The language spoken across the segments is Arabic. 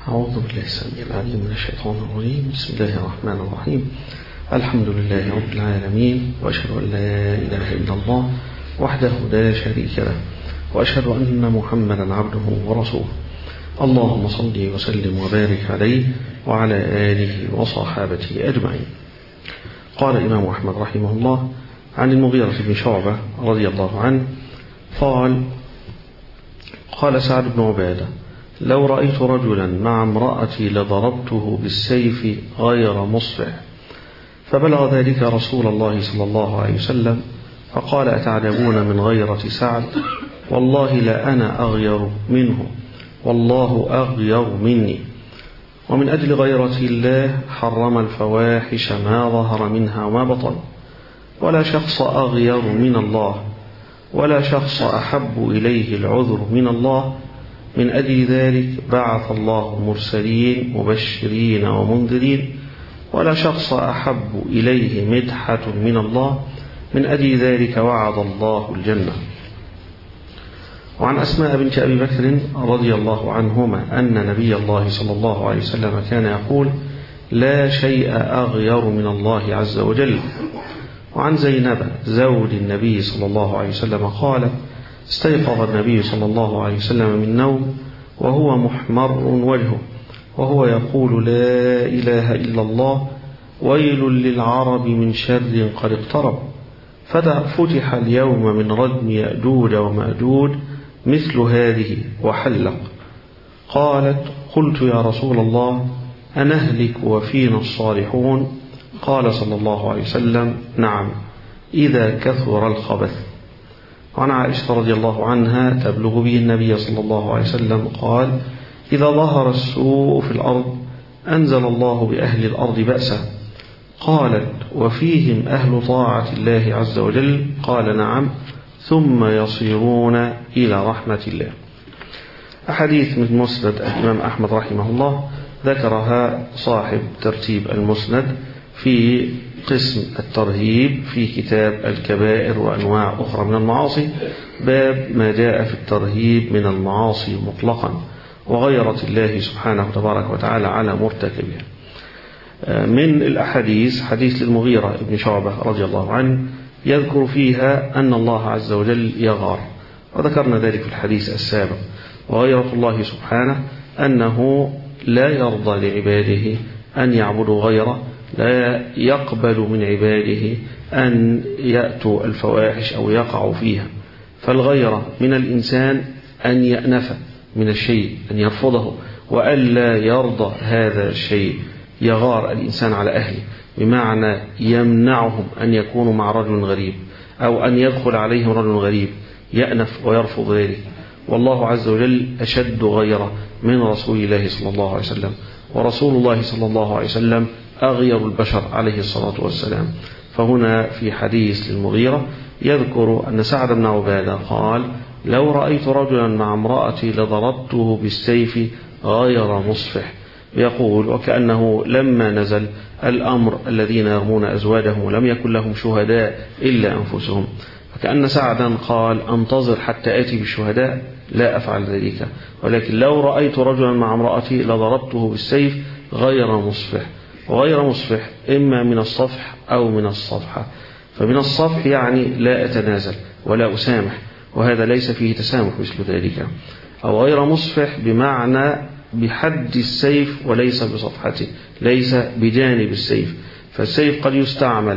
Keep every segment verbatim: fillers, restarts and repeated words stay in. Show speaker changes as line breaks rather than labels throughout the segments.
أعوذ بالله السميع العليم من الشيطان الرجيم. بسم الله الرحمن الرحيم. الحمد لله رب العالمين، وأشهد أن لا إله إلا الله وحده لا شريك له، وأشهد أن محمدا عبده ورسوله. اللهم صل وسلم وبارك عليه وعلى آله وصحابته أجمعين. قال الإمام أحمد رحمه الله عن المغيرة بن شعبة رضي الله عنه قال: قال سعد بن عبادة: لو رأيت رجلا مع امرأتي لضربته بالسيف غير مصفع. فبلغ ذلك رسول الله صلى الله عليه وسلم فقال: أتعجبون من غيرة سعد؟ والله لأنا أغير منه، والله أغير مني. ومن أجل غيرة الله حرم الفواحش ما ظهر منها وما بطن، ولا شخص أغير من الله، ولا شخص أحب إليه العذر من الله. من أجل ذلك بعث الله مرسلين مبشرين ومنذرين، ولا شخص أحب إليه مدحة من الله. من أجل ذلك وعد الله الجنة. وعن أسماء بنت أبي بكر رضي الله عنهما أن نبي الله صلى الله عليه وسلم كان يقول: لا شيء أغير من الله عز وجل. وعن زينب زوج النبي صلى الله عليه وسلم قال: استيقظ النبي صلى الله عليه وسلم من نوم وهو محمر وجهه، وهو يقول: لا إله إلا الله، ويل للعرب من شر قد اقترب. ففتح اليوم من ردم يأجوج ومأجوج مثل هذه وحلق. قالت: قلت يا رسول الله أنهلك وفينا الصالحون؟ قال صلى الله عليه وسلم: نعم، إذا كثر الخبث. وعن عائشة رضي الله عنها تبلغ به النبي صلى الله عليه وسلم قال: إذا ظهر السوء في الأرض أنزل الله بأهل الأرض بأسا. قالت: وفيهم أهل طاعة الله عز وجل؟ قال: نعم، ثم يصيرون إلى رحمة الله. أحاديث من مسند الإمام أحمد رحمه الله ذكرها صاحب ترتيب المسند في قسم الترهيب في كتاب الكبائر وأنواع أخرى من المعاصي، باب ما جاء في الترهيب من المعاصي مطلقا وغيرة الله سبحانه تبارك وتعالى على مرتكبها. من الأحاديث حديث للمغيرة بن شعبة رضي الله عنه يذكر فيها أن الله عز وجل يغار، وذكرنا ذلك في الحديث السابق. وغيرة الله سبحانه أنه لا يرضى لعباده أن يعبدوا غيره، لا يقبل من عباده أن يأتوا الفواحش أو يقعوا فيها. فالغيرة من الإنسان أن يأنف من الشيء، أن يرفضه وألا يرضى هذا الشيء. يغار الإنسان على أهله بمعنى يمنعهم أن يكونوا مع رجل غريب أو أن يدخل عليهم رجل غريب، يأنف ويرفض ذلك. والله عز وجل أشد غيرة من رسول الله صلى الله عليه وسلم، ورسول الله صلى الله عليه وسلم أغير البشر عليه الصلاة والسلام. فهنا في حديث للمغيرة يذكر أن سعد بن عبادة قال: لو رأيت رجلا مع امرأتي لضربته بالسيف غير مصفح. يقول وكأنه لما نزل الأمر الذين يرمون أزواجهم ولم يكن لهم شهداء إلا أنفسهم، فكأن سعدا قال: أنتظر حتى آتي بالشهداء، لا أفعل ذلك، ولكن لو رأيت رجلا مع امرأتي لضربته بالسيف غير مصفح. وغير مصفح إما من الصفح أو من الصفحة. فمن الصفح يعني لا أتنازل ولا أسامح، وهذا ليس فيه تسامح مثل ذلك. أو غير مصفح بمعنى بحد السيف وليس بصفحته، ليس بجانب السيف. فالسيف قد يستعمل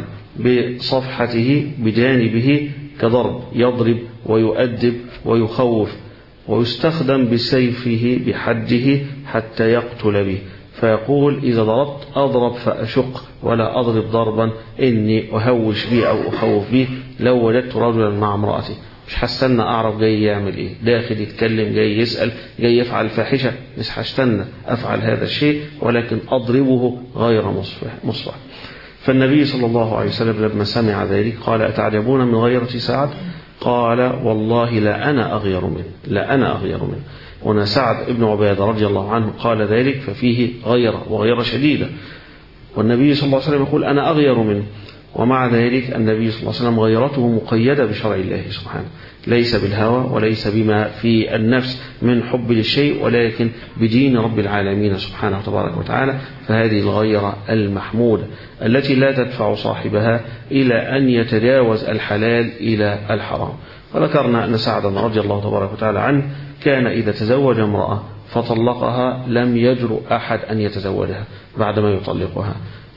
بصفحته بجانبه كضرب، يضرب ويؤدب ويخوف، ويستخدم بسيفه بحده حتى يقتل به. فيقول: إذا ضربت أضرب فأشق، ولا أضرب ضربا إني أهوش به أو أخوف به. لو وجدت رجلا مع امرأتي مش حستنى أعرف جاي يعمل إيه، داخل يتكلم، جاي يسأل، جاي يفعل فاحشة، مش حستنى أفعل هذا الشيء، ولكن أضربه غير مصفح. فالنبي صلى الله عليه وسلم لما سمع ذلك قال: أتعجبون من غيرة سعد؟ قال: والله لا أنا أغير منه، لا أنا أغير منه. هنا سعد بن عبادة رضي الله عنه قال ذلك، ففيه غيرة وغيرة شديدة. والنبي صلى الله عليه وسلم يقول: أنا أغير منه. ومع ذلك النبي صلى الله عليه وسلم غيرته مقيدة بشرع الله سبحانه، ليس بالهوى وليس بما في النفس من حب للشيء، ولكن بدين رب العالمين سبحانه وتبارك وتعالى. فهذه الغيرة المحمودة التي لا تدفع صاحبها إلى أن يتجاوز الحلال إلى الحرام. وذكرنا أن سعدا رضي الله تبارك وتعالى عنه كان إذا تزوج امرأة فطلقها لم يجرؤ أحد أن يتزوجها بعدما يطلقها،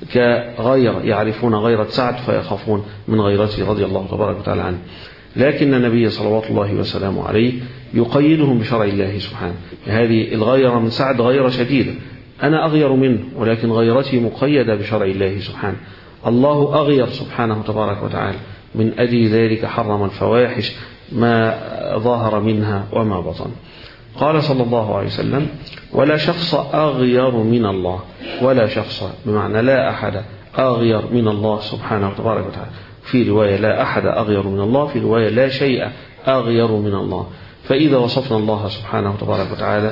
كغير يعرفون غيرة سعد فيخافون من غيرته رضي الله تبارك وتعالى عنه. لكن النبي صلوات الله وسلامه عليه يقيدهم بشرع الله سبحانه. هذه الغيرة من سعد غيرة شديدة، أنا أغير منه ولكن غيرتي مقيدة بشرع الله سبحانه. الله أغير سبحانه تبارك وتعالى، من أجل ذلك حرم الفواحش ما ظهر منها وما بطن. قال صلى الله عليه وسلم: ولا شخص أغير من الله، ولا شخص بمعنى لا أحد أغير من الله سبحانه وتبارك وتعالى. في رواية لا أحد أغير من الله، في رواية لا شيء أغير من الله. فإذا وصفنا الله سبحانه وتبارك وتعالى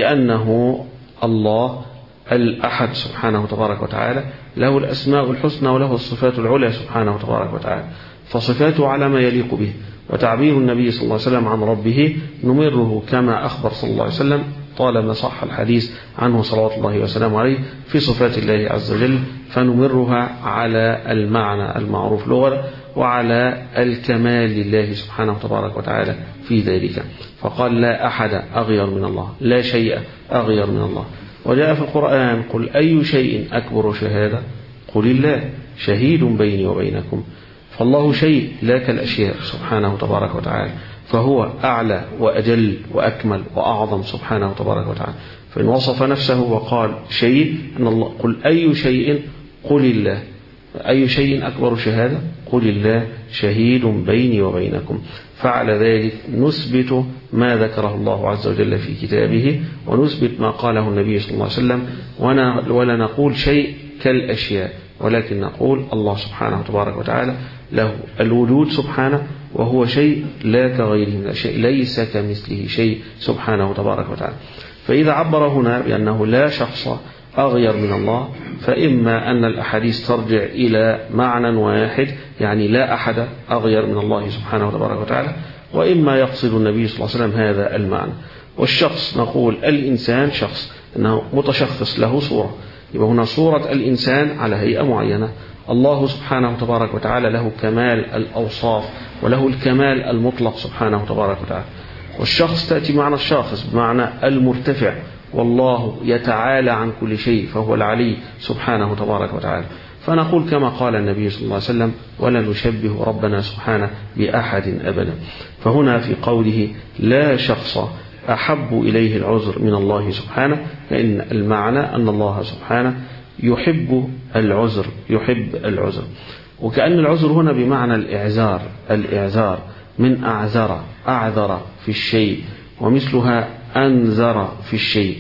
بأنه الله الأحد سبحانه وتبارك وتعالى، له الأسماء الحسنى وله الصفات العلى سبحانه وتبارك وتعالى، فصفاته على ما يليق به. وتعبير النبي صلى الله عليه وسلم عن ربه نمره كما أخبر صلى الله عليه وسلم طالما صح الحديث عنه صلوات الله وسلامه عليه في صفات الله عز وجل، فنمرها على المعنى المعروف لغة وعلى الكمال لله سبحانه وتبارك وتعالى في ذلك. فقال: لا أحد أغير من الله، لا شيء أغير من الله. وجاء في القرآن: قل أي شيء أكبر شهادة؟ قل الله شهيد بيني وبينكم. فالله شيء لا كالأشياء سبحانه تبارك وتعالى، فهو أعلى وأجل وأكمل وأعظم سبحانه تبارك وتعالى. فإن وصف نفسه وقال شيء أن الله قل أي شيء قل الله، أي شيء أكبر شهادة؟ قل الله شهيد بيني وبينكم. فعلى ذلك نثبت ما ذكره الله عز وجل في كتابه، ونثبت ما قاله النبي صلى الله عليه وسلم، ولا نقول شيء كالأشياء، ولكن نقول الله سبحانه تبارك وتعالى له الوجود سبحانه، وهو شيء لا كغيره من الشيء، ليس كمثله شيء سبحانه تبارك وتعالى. فإذا عبر هنا بأنه لا شخص أغير من الله، فإما أن الأحاديث ترجع إلى معنى واحد، يعني لا أحد أغير من الله سبحانه وتبارك وتعالى، وإما يقصد النبي صلى الله عليه وسلم هذا المعنى. والشخص نقول الإنسان شخص، أنه متشخص له صورة، يبقى هنا صورة الإنسان على هيئة معينة. الله سبحانه وتبارك وتعالى له كمال الأوصاف وله الكمال المطلق سبحانه وتبارك وتعالى. والشخص تأتي معنى الشاخص بمعنى المرتفع، والله يتعالى عن كل شيء فهو العلي سبحانه تبارك وتعالى. فنقول كما قال النبي صلى الله عليه وسلم: ولا نشبه ربنا سبحانه بأحد أبدا. فهنا في قوله لا شخص أحب إليه العذر من الله سبحانه، فإن المعنى أن الله سبحانه يحب العذر، يحب العذر. وكأن العذر هنا بمعنى الإعذار، الإعذار من أعذر، أعذر في الشيء، ومثلها أنذر في الشيء.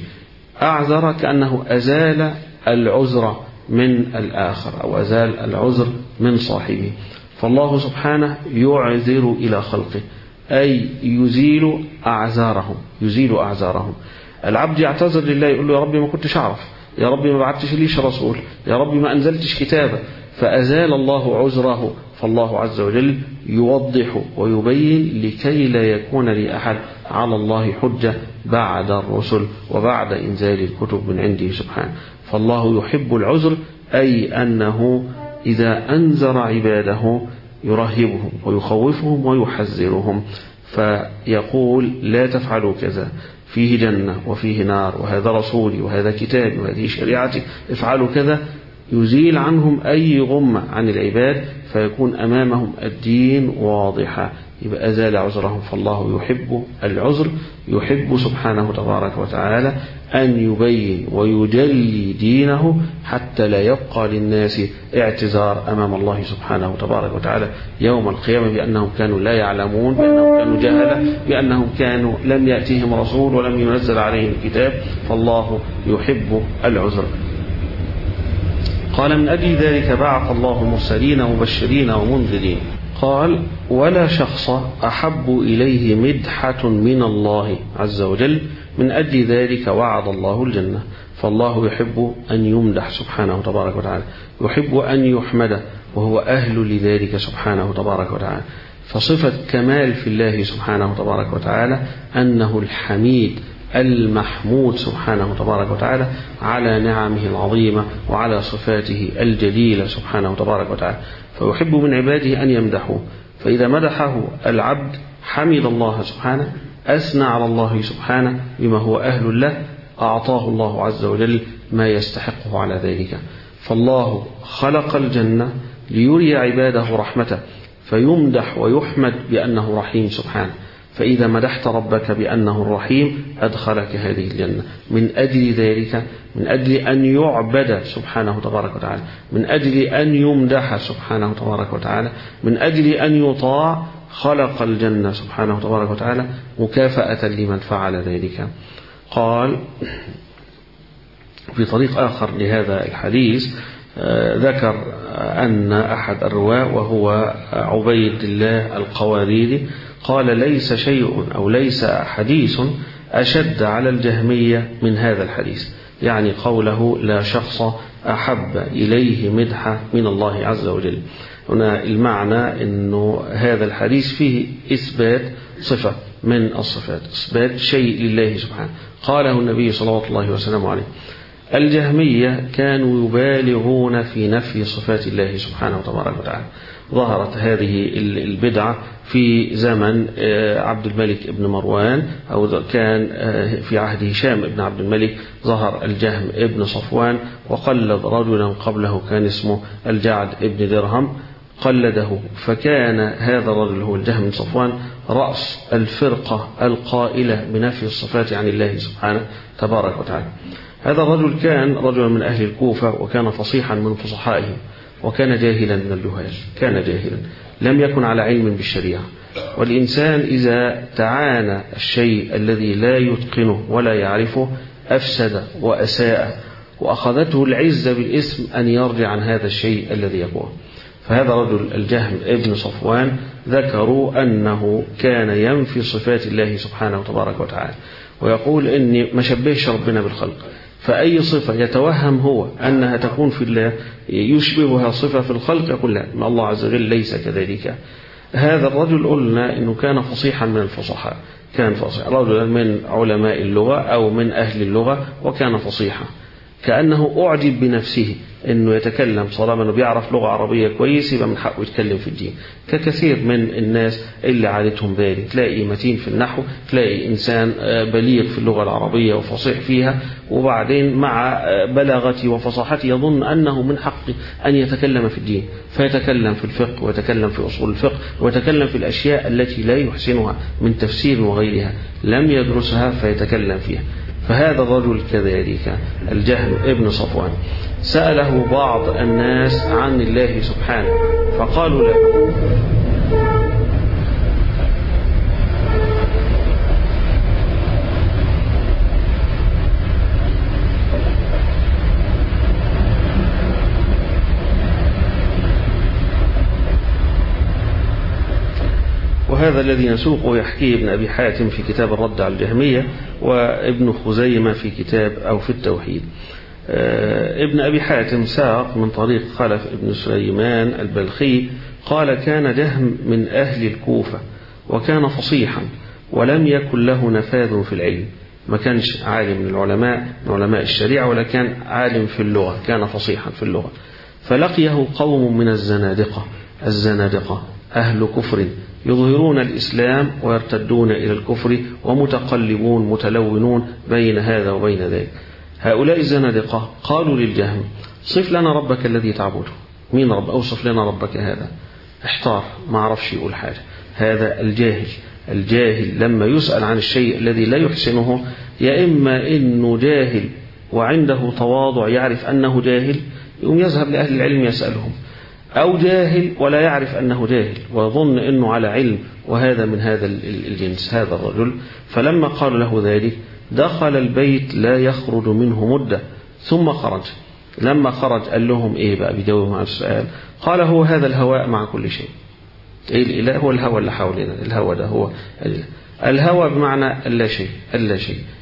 أعذر كأنه أزال العذر من الآخر أو أزال العذر من صاحبه. فالله سبحانه يعذر إلى خلقه، أي يزيل أعذارهم، يزيل أعذارهم. العبد يعتذر لله يقول له: يا ربي ما كنتش أعرف، يا ربي ما بعتش ليش رسول، يا ربي ما أنزلتش كتابة، فأزال الله عذره. فالله عز وجل يوضح ويبين لكي لا يكون لأحد على الله حجة بعد الرسل وبعد إنزال الكتب من عنده سبحانه. فالله يحب العذر، أي أنه إذا أنذر عباده يرهبهم ويخوفهم ويحذرهم، فيقول: لا تفعلوا كذا، فيه جنة وفيه نار، وهذا رسولي وهذا كتابي وهذه شريعتي، افعلوا كذا. يزيل عنهم أي غمة عن العباد، فيكون أمامهم الدين واضحا، يبقى أزال عذرهم. فالله يحب العذر، يحب سبحانه تبارك وتعالى أن يبين ويجلي دينه حتى لا يبقى للناس اعتذار أمام الله سبحانه تبارك وتعالى يوم القيامة بأنهم كانوا لا يعلمون، بأنهم كانوا جهلة، بأنهم كانوا لم يأتيهم رسول ولم ينزل عليهم كتاب. فالله يحب العذر. قال: من أجل ذلك بعث الله مرسلين مبشرين ومنذرين. قال: ولا شخص أحب إليه مدحة من الله عز وجل من أجل ذلك وعد الله الجنة. فالله يحب أن يمدح سبحانه تبارك وتعالى، يحب أن يحمد، وهو أهل لذلك سبحانه تبارك وتعالى. فصفة كمال في الله سبحانه تبارك وتعالى أنه الحميد المحمود سبحانه تبارك وتعالى على نعمه العظيمة وعلى صفاته الجليلة سبحانه تبارك وتعالى. فيحب من عباده أن يمدحوه، فإذا مدحه العبد حمد الله سبحانه، أثنى على الله سبحانه بما هو أهل له، أعطاه الله عز وجل ما يستحقه على ذلك. فالله خلق الجنة ليري عباده رحمته، فيمدح ويحمد بأنه رحيم سبحانه. فإذا مدحت ربك بأنه الرحيم أدخلك هذه الجنة. من أجل ذلك، من أجل أن يعبد سبحانه تبارك وتعالى، من أجل أن يمدح سبحانه تبارك وتعالى، من أجل أن يطاع، خلق الجنة سبحانه تبارك وتعالى مكافأة لمن فعل ذلك. قال في طريق آخر لهذا الحديث ذكر أن أحد الرواة وهو عبيد الله القواريري قال: ليس شيء أو ليس حديث أشد على الجهمية من هذا الحديث، يعني قوله لا شخص أحب إليه مدحة من الله عز وجل. هنا المعنى أنه هذا الحديث فيه إثبات صفة من الصفات، إثبات شيء لله سبحانه قاله النبي صلى الله عليه وسلم عليه. الجهمية كانوا يبالغون في نفي صفات الله سبحانه وتبارك وتعالى. ظهرت هذه البدعة في زمن عبد الملك بن مروان، أو كان في عهد هشام بن عبد الملك ظهر الجهم ابن صفوان وقلد رجلا قبله كان اسمه الجعد ابن درهم، قلده، فكان هذا الرجل هو الجهم بن صفوان رأس الفرقة القائلة بنفي الصفات عن الله سبحانه تبارك وتعالى. هذا الرجل كان رجلا من أهل الكوفة، وكان فصيحا من فصحائهم، وكان جاهلا من الجهال، كان جاهلا لم يكن على علم بالشريعة. والإنسان إذا تعانى الشيء الذي لا يتقنه ولا يعرفه أفسد وأساء، وأخذته العزة بالإثم أن يرجع عن هذا الشيء الذي يقوه. فهذا رجل الجهم ابن صفوان ذكروا أنه كان ينفي صفات الله سبحانه تبارك وتعالى، ويقول إني ما شبهش ربنا بالخلق، فأي صفة يتوهم هو أنها تكون في الله يشبهها صفة في الخلق يقول لا، ما الله عز وجل ليس كذلك. هذا الرجل قلنا إنه كان فصيحا من الفصحاء، كان فصيح رجلا من علماء اللغة أو من أهل اللغة، وكان فصيحا، كأنه أعجب بنفسه أنه يتكلم طالما أنه بيعرف لغة عربية كويس يبقى من حقه يتكلم في الدين، ككثير من الناس اللي عادتهم ذلك. تلاقي متين في النحو، تلاقي إنسان بليغ في اللغة العربية وفصيح فيها، وبعدين مع بلاغته وفصاحته يظن أنه من حقه أن يتكلم في الدين، فيتكلم في الفقه ويتكلم في أصول الفقه ويتكلم في الأشياء التي لا يحسنها من تفسير وغيرها، لم يدرسها فيتكلم فيها. فهذا الرجل كذلك الجهم ابن صفوان سأله بعض الناس عن الله سبحانه، فقالوا له: وهذا الذي نسوقه يحكيه ابن أبي حاتم في كتاب الرد على الجهمية، وابن خزيمة في كتاب أو في التوحيد. ابن أبي حاتم ساق من طريق خلف ابن سليمان البلخي قال: كان جهم من أهل الكوفة، وكان فصيحا، ولم يكن له نفاذ في العلم، ما كانش عالم من العلماء من علماء الشريعة، ولا كان عالم في اللغة، كان فصيحا في اللغة. فلقيه قوم من الزنادقة، الزنادقة أهل كفر يظهرون الإسلام ويرتدون إلى الكفر، ومتقلبون متلونون بين هذا وبين ذلك. هؤلاء الزنادقة قالوا للجهم: صف لنا ربك الذي تعبده. مين رب؟ أوصف لنا ربك. هذا احتار، ما عرفش يقول حاجة. هذا الجاهل، الجاهل لما يسأل عن الشيء الذي لا يحسنه، يا إما إنه جاهل وعنده تواضع يعرف أنه جاهل يقوم يذهب لأهل العلم يسألهم، أو جاهل ولا يعرف أنه جاهل ويظن أنه على علم، وهذا من هذا الجنس هذا الرجل. فلما قال له ذلك دخل البيت لا يخرج منه مدة ثم خرج. لما خرج قال لهم إيه بقى؟ بيجاوبهم على السؤال. قال: هو هذا الهواء مع كل شيء. إيه الإله؟ هو الهواء اللي حولنا، الهواء ده هو الإله. الهواء بمعنى اللا شيء، اللا شيء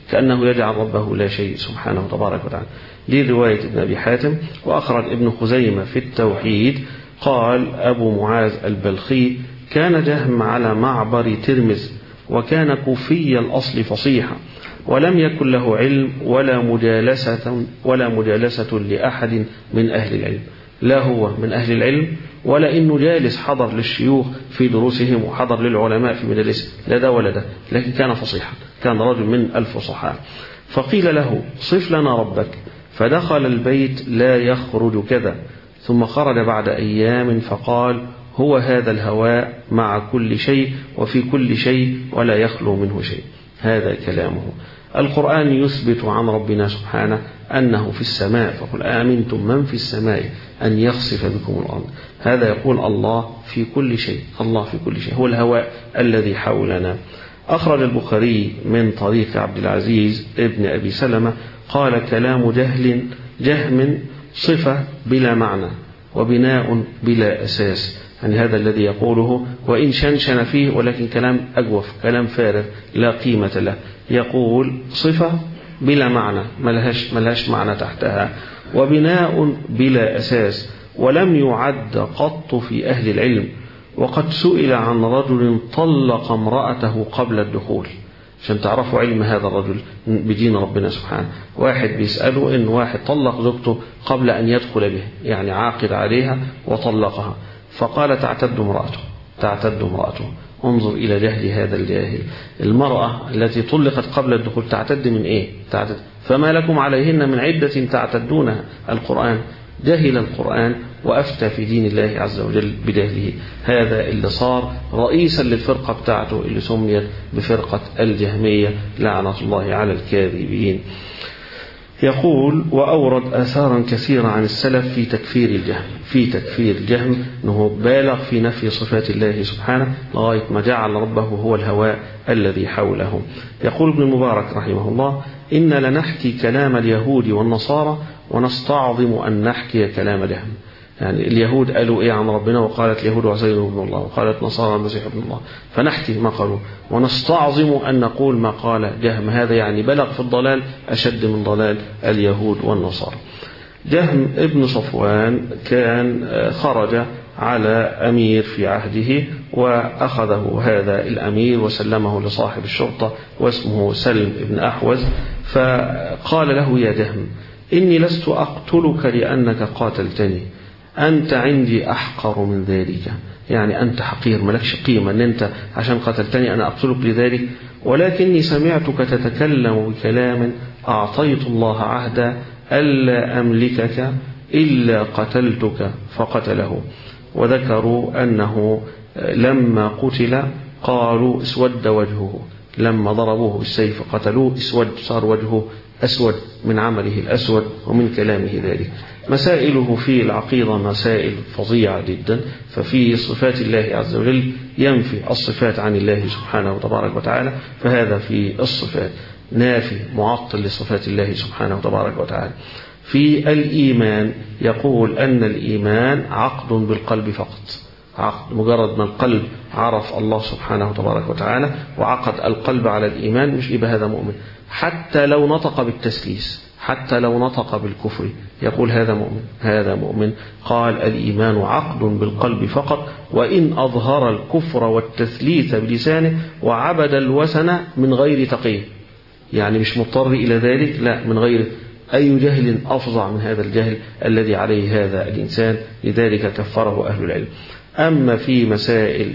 كأنه يجعل ربه لا شيء سبحانه تبارك وتعالى. دي رواية ابن أبي حاتم. وأخرج ابن خزيمة في التوحيد قال أبو معاذ البلخي: كان جهم على معبر ترمز، وكان كوفي الأصل فصيحا، ولم يكن له علم ولا مجالسة ولا مجالسة لأحد من أهل العلم، لا هو من أهل العلم ولا إنه جالس حضر للشيوخ في دروسهم وحضر للعلماء في مجالسهم، لا ده ولا ده، لكن كان فصيحا، كان رجل من الفصحاء. فقيل له: صف لنا ربك، فدخل البيت لا يخرج كذا، ثم خرج بعد أيام فقال: هو هذا الهواء مع كل شيء وفي كل شيء ولا يخلو منه شيء. هذا كلامه. القرآن يثبت عن ربنا سبحانه أنه في السماء، فقل آمنتم من في السماء أن يخسف بكم الأرض. هذا يقول الله في كل شيء، الله في كل شيء، هو الهواء الذي حولنا. أخرج البخاري من طريق عبد العزيز ابن أبي سلمة قال: كلام جهل جهم صفة بلا معنى وبناء بلا أساس، يعني هذا الذي يقوله وإن شنشن فيه، ولكن كلام أجوف، كلام فارغ لا قيمة له. يقول صفة بلا معنى، ملهاش, ملهاش معنى تحتها، وبناء بلا أساس، ولم يعد قط في أهل العلم. وقد سئل عن رجل طلق امرأته قبل الدخول، عشان تعرفوا علم هذا الرجل بدين ربنا سبحانه. واحد بيسأله إن واحد طلق زوجته قبل أن يدخل به، يعني عاقد عليها وطلقها، فقال: تعتد امرأته، تعتد امرأته. انظر إلى جهل هذا الجاهل. المرأة التي طلقت قبل الدخول تعتد من إيه؟ تعتد. فما لكم عليهن من عدة تعتدونها. القرآن جهل القرآن وأفتى في دين الله عز وجل بجهله. هذا اللي صار رئيسا للفرقة بتاعته اللي سميت بفرقة الجهمية لعنة الله على الكاذبين. يقول: وأورد آثارا كثيرة عن السلف في تكفير الجهم، في تكفير الجهم أنه بالغ في نفي صفات الله سبحانه لغاية ما جعل ربه هو الهواء الذي حوله. يقول ابن المبارك رحمه الله: إن لنحكي كلام اليهود والنصارى ونستعظم أن نحكي كلام جهم. يعني اليهود قالوا إيه عن ربنا؟ وقالت اليهود عزير ابن الله، وقالت نصارى المسيح ابن الله، فنحكي ما قالوا ونستعظم أن نقول ما قال جهم. هذا يعني بلغ في الضلال أشد من ضلال اليهود والنصارى. جهم ابن صفوان كان خرج على أمير في عهده، وأخذه هذا الأمير وسلمه لصاحب الشرطة واسمه سلم بن أحوز، فقال له: يا جهم، إني لست أقتلك لأنك قاتلتني، أنت عندي أحقر من ذلك، يعني أنت حقير ملكش قيمة، أن أنت عشان قتلتني أنا أقتلك لذلك، ولكني سمعتك تتكلم بكلام أعطيت الله عهدا ألا أملكك إلا قتلتك فقتله. وذكروا أنه لما قتل قالوا اسود وجهه، لما ضربوه بالسيف قتلوه اسود، صار وجهه أسود من عمله الأسود ومن كلامه ذلك. مسائله في العقيدة مسائل فظيعة جدا. ففي صفات الله عز وجل ينفي الصفات عن الله سبحانه وتبارك وتعالى، فهذا في الصفات نافي معطل لصفات الله سبحانه وتبارك وتعالى. في الإيمان يقول أن الإيمان عقد بالقلب فقط، عقد مجرد ما القلب عرف الله سبحانه وتبارك وتعالى وعقد القلب على الإيمان مش يبقى هذا مؤمن، حتى لو نطق بالتسليس، حتى لو نطق بالكفر يقول هذا مؤمن، هذا مؤمن. قال: الإيمان عقد بالقلب فقط، وإن أظهر الكفر والتثليث بلسانه وعبد الوثن من غير تقية، يعني مش مضطر إلى ذلك، لا، من غير. أي جهل أفظع من هذا الجهل الذي عليه هذا الإنسان، لذلك كفره أهل العلم. أما في مسائل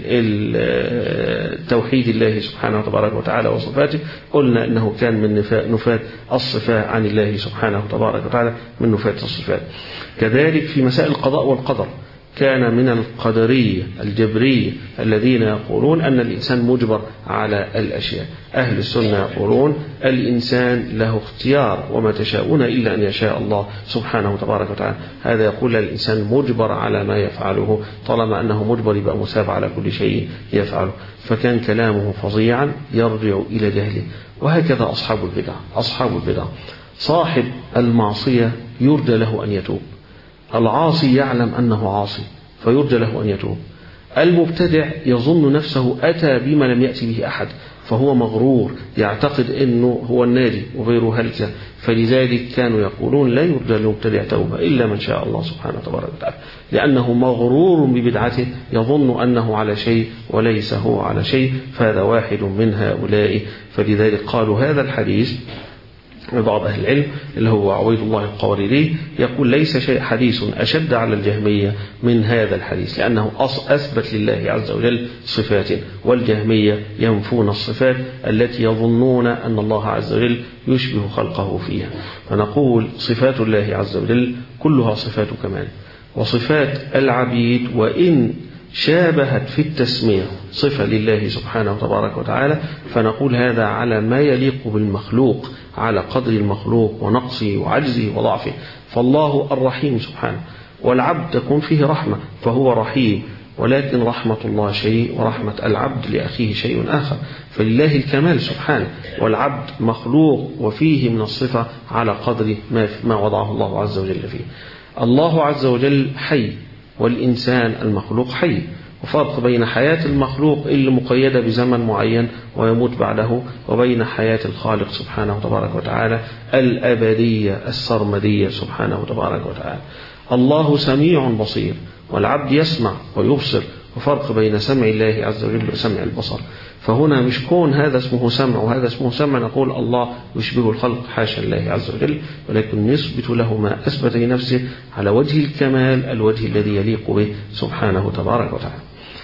توحيد الله سبحانه وتبارك وتعالى وصفاته قلنا أنه كان من نفاة الصفات عن الله سبحانه وتبارك وتعالى، من نفاة الصفات. كذلك في مسائل القضاء والقدر كان من القدرية الجبرية الذين يقولون أن الإنسان مجبر على الأشياء. أهل السنة يقولون الإنسان له اختيار، وما تشاءون إلا أن يشاء الله سبحانه وتبارك وتعالى. هذا يقول الإنسان مجبر على ما يفعله، طالما أنه مجبر يبقى مساب على كل شيء يفعله. فكان كلامه فظيعا يرجع إلى جهله. وهكذا أصحاب البدع، أصحاب البدع صاحب المعصية يرجى له أن يتوب، العاصي يعلم أنه عاصي فيرجى له أن يتوب، المبتدع يظن نفسه أتى بما لم يأتي به أحد، فهو مغرور يعتقد أنه هو الناجي وغيره هلكة، فلذلك كانوا يقولون لا يرجى للمبتدع توبة إلا من شاء الله سبحانه وتبارك وتعالى، لأنه مغرور ببدعته يظن أنه على شيء وليس هو على شيء، فهذا واحد من هؤلاء. فلذلك قالوا هذا الحديث بعض أهل العلم اللي هو عبيد الله القواريري يقول ليس شيء حديث أشد على الجهمية من هذا الحديث، لأنه أثبت لله عز وجل صفات، والجهمية ينفون الصفات التي يظنون أن الله عز وجل يشبه خلقه فيها. فنقول صفات الله عز وجل كلها صفات كمال، وصفات العبيد وإن شابهت في التسمية صفة لله سبحانه وتبارك وتعالى، فنقول هذا على ما يليق بالمخلوق على قدر المخلوق ونقصه وعجزه وضعفه. فالله الرحيم سبحانه، والعبد تكون فيه رحمة فهو رحيم، ولكن رحمة الله شيء ورحمة العبد لأخيه شيء آخر. فلله الكمال سبحانه، والعبد مخلوق وفيه من الصفة على قدر ما وضعه الله عز وجل فيه. الله عز وجل حي، والإنسان المخلوق حي، وفرق بين حياة المخلوق اللي مقيدة بزمن معين ويموت بعده، وبين حياة الخالق سبحانه وتبارك وتعالى الأبدية السرمدية سبحانه وتبارك وتعالى. الله سميع بصير، والعبد يسمع ويبصر، وفرق بين سمع الله عز وجل وسمع البصر. فهنا مش كون هذا اسمه سمع وهذا اسمه سمع نقول الله يشبه الخلق، حاشا الله عز وجل، ولكن نثبت له ما أثبت لنفسه على وجه الكمال، الوجه الذي يليق به سبحانه تبارك وتعالى.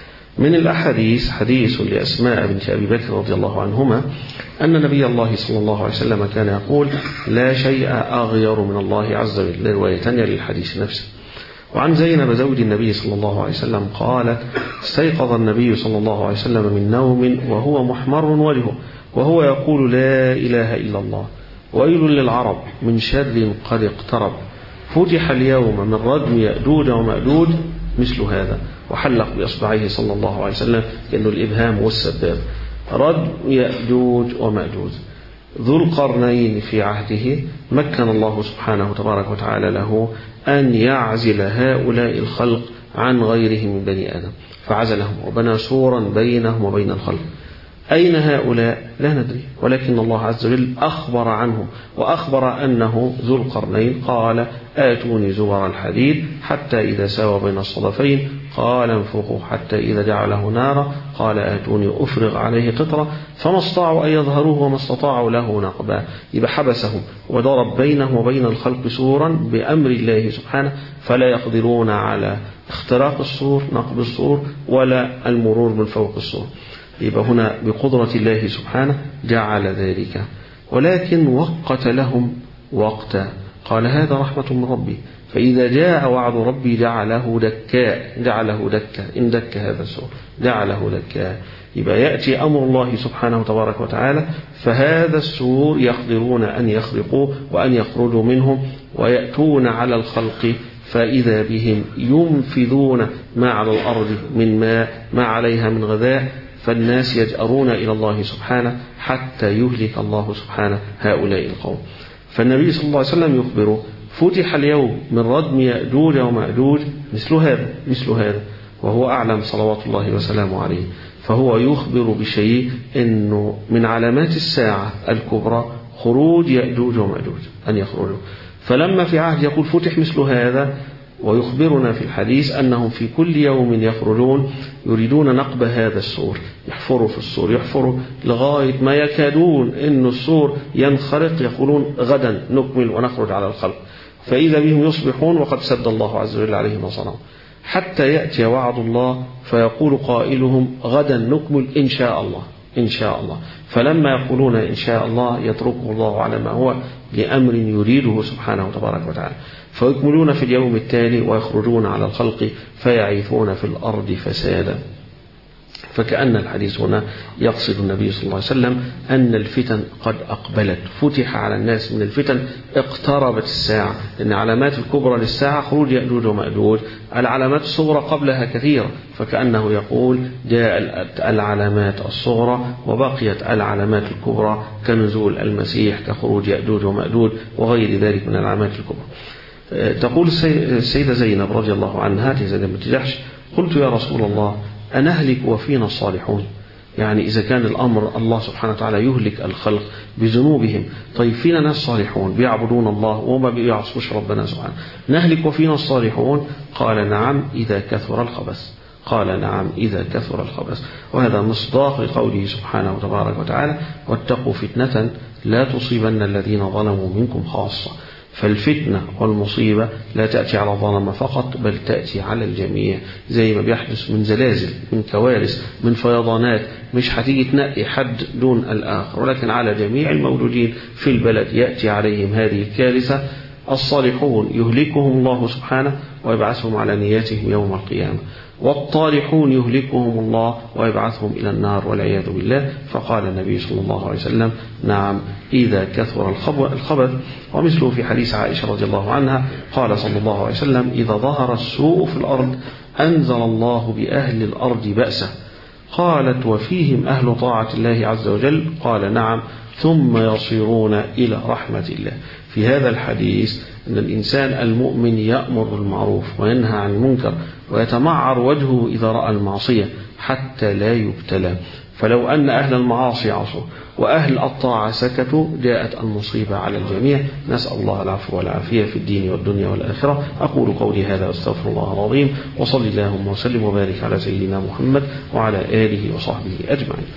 من الأحاديث حديث لأسماء بنت أبي بكر رضي الله عنهما أن نبي الله صلى الله عليه وسلم كان يقول لا شيء أغير من الله عز وجل، رواية للحديث نفسه. وعن زينب زوج النبي صلى الله عليه وسلم قالت استيقظ النبي صلى الله عليه وسلم من نوم وهو محمر وجهه وهو يقول لا إله إلا الله، ويل للعرب من شر قد اقترب، فتح اليوم من ردم يأجوج ومأجوج مثل هذا، وحلق بأصبعيه صلى الله عليه وسلم كأنه الإبهام والسباب. ردم يأجوج ومأجوج ذو القرنين في عهده مكن الله سبحانه وتبارك وتعالى له أن يعزل هؤلاء الخلق عن غيرهم من بني آدم، فعزلهم وبنى سورا بينهم وبين الخلق. أين هؤلاء؟ لا ندري، ولكن الله عز وجل أخبر عنهم، وأخبر أنه ذو القرنين قال آتوني زبر الحديد حتى إذا ساوى بين الصدفين قال انفخوا حتى إذا جعله نارا قال آتوني أفرغ عليه قطرة، فما استطاعوا أن يظهروه وما استطاعوا له نقبا. يبقى حبسهم وضرب بينه وبين الخلق سورا بأمر الله سبحانه، فلا يقدرون على اختراق السور نقب السور ولا المرور من فوق السور. يبقى هنا بقدرة الله سبحانه جعل ذلك، ولكن وقت لهم وقتا، قال هذا رحمة من ربي، فإذا جاء وعد ربي جعله دكاء، جعله دكا إن دك هذا السور جعله دكاء. يبقى يأتي أمر الله سبحانه وتبارك وتعالى، فهذا السور يقدرون أن يخرقوه وأن يخرجوا منهم ويأتون على الخلق، فإذا بهم ينفذون ما على الأرض من ماء ما عليها من غذاء، فالناس يجأرون إلى الله سبحانه حتى يهلك الله سبحانه هؤلاء القوم. فالنبي صلى الله عليه وسلم يخبره فتح اليوم من ردم يأجوج ومأجوج مثل هذا مثل هذا وهو أعلم صلوات الله وسلامه عليه. فهو يخبر بشيء أنه من علامات الساعة الكبرى خروج يأجوج ومأجوج أن يخرجوا. فلما في عهد يقول فتح مثل هذا، ويخبرنا في الحديث أنهم في كل يوم يخرجون يريدون نقب هذا السور، يحفروا في السور يحفروا لغاية ما يكادون أن السور ينخرق، يقولون غدا نكمل ونخرج على الخلق، فإذا بهم يصبحون وقد سد الله عز وجل عليهم وصنعوا، حتى يأتي وعد الله فيقول قائلهم غدا نكمل إن شاء الله إن شاء الله. فلما يقولون إن شاء الله يتركه الله على ما هو لأمر يريده سبحانه وتبارك وتعالى، فيكملون في اليوم التالي ويخرجون على الخلق فيعيثون في الأرض فسادا. فكأن الحديث هنا يقصد النبي صلى الله عليه وسلم أن الفتن قد أقبلت، فتح على الناس من الفتن، اقتربت الساعة، لأن علامات الكبرى للساعة خروج يأجوج ومأجوج، العلامات الصغرى قبلها كثيرة، فكأنه يقول جاءت العلامات الصغرى وبقيت العلامات الكبرى كنزول المسيح كخروج يأجوج ومأجوج وغير ذلك من العلامات الكبرى. تقول السيدة زينب رضي الله عنها لزينب بنت جحش قلت يا رسول الله أنهلك وفينا الصالحون؟ يعني إذا كان الأمر الله سبحانه وتعالى يهلك الخلق بذنوبهم، طيب فينا ناس صالحون بيعبدون الله وما بيعصوش ربنا سبحانه، نهلك وفينا الصالحون؟ قال نعم إذا كثر الخبث، قال نعم إذا كثر الخبث. وهذا مصداق قوله سبحانه وتبارك وتعالى واتقوا فتنة لا تصيبن الذين ظلموا منكم خاصة. فالفتنة والمصيبة لا تأتي على الظلمة فقط، بل تأتي على الجميع، زي ما بيحدث من زلازل، من كوارث، من فيضانات، مش هتيجي تنقي حد دون الآخر، ولكن على جميع الموجودين في البلد يأتي عليهم هذه الكارثة. الصالحون يهلكهم الله سبحانه ويبعثهم على نياتهم يوم القيامة، والطالحون يهلكهم الله ويبعثهم إلى النار والعياذ بالله. فقال النبي صلى الله عليه وسلم نعم إذا كثر الخبث. ومثله في حديث عائشة رضي الله عنها قال صلى الله عليه وسلم إذا ظهر السوء في الأرض أنزل الله بأهل الأرض بأسه. قالت وفيهم أهل طاعة الله عز وجل؟ قال نعم، ثم يصيرون إلى رحمة الله. في هذا الحديث أن الإنسان المؤمن يأمر بالمعروف وينهى عن المنكر ويتمعر وجهه إذا رأى المعصية حتى لا يبتلى. فلو أن أهل المعاصي عصوا وأهل الطاعة سكتوا جاءت المصيبة على الجميع. نسأل الله العفو والعافية في الدين والدنيا والآخرة. أقول قولي هذا واستغفر الله العظيم، وصلي اللهم وسلم وبارك على سيدنا محمد وعلى آله وصحبه أجمعين.